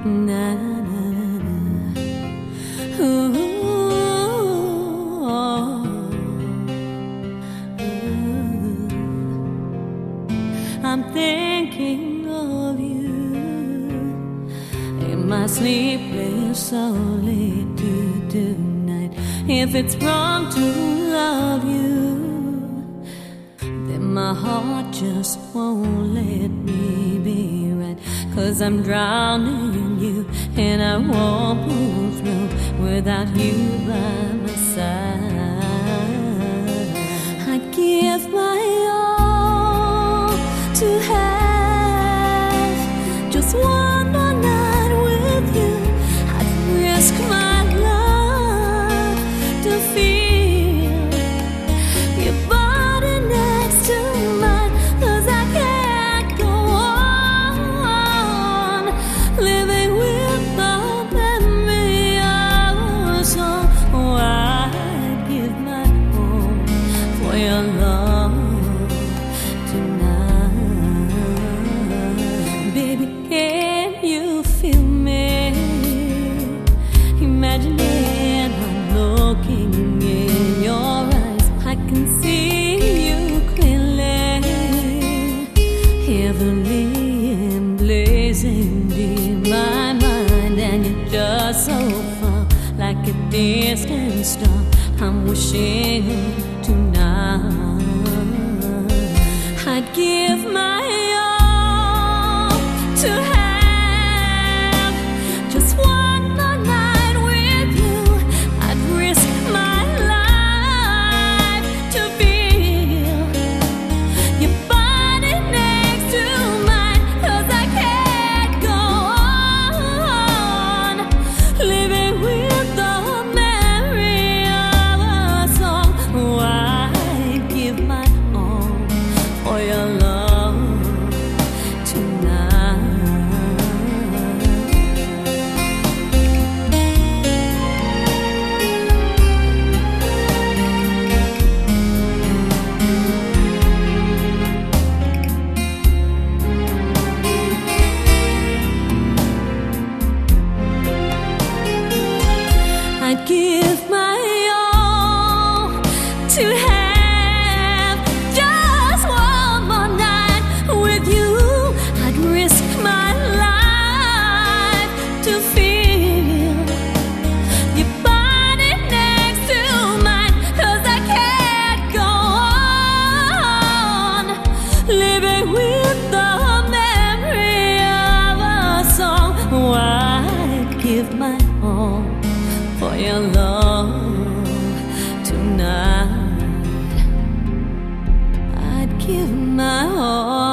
na, na, na. Ooh, ooh. I'm thinking of you in my sleepless solitude tonight. If it's wrong to love you, then my heart just won't let me be right. 'Cause I'm drowning in you, and I won't pull through without you by my side. I'd give my all to have just one more night with you. I'd risk my life to feel your body next to mine. 'Cause I can't go on living with the memory of a song. Oh, I'd give my all for your love tonight. Baby, can you feel me? Imagining I'm looking in your eyes. I can see you clearly, heavenly and blazing in my mind. And you're just so far, like a distant star. I'm wishing tonight I'd give my all to have just one more night with you. I'd risk my life to feel your body next to mine. 'Cause I can't go on living with the memory of a song. Oh, I'd give my all for your love tonight. I'd give my all to have just one more night with you. I'd risk my life to feel your body next to mine. 'Cause I can't go on living with the memory of a song. Oh, I'd give my all for your love tonight. I'd give my all.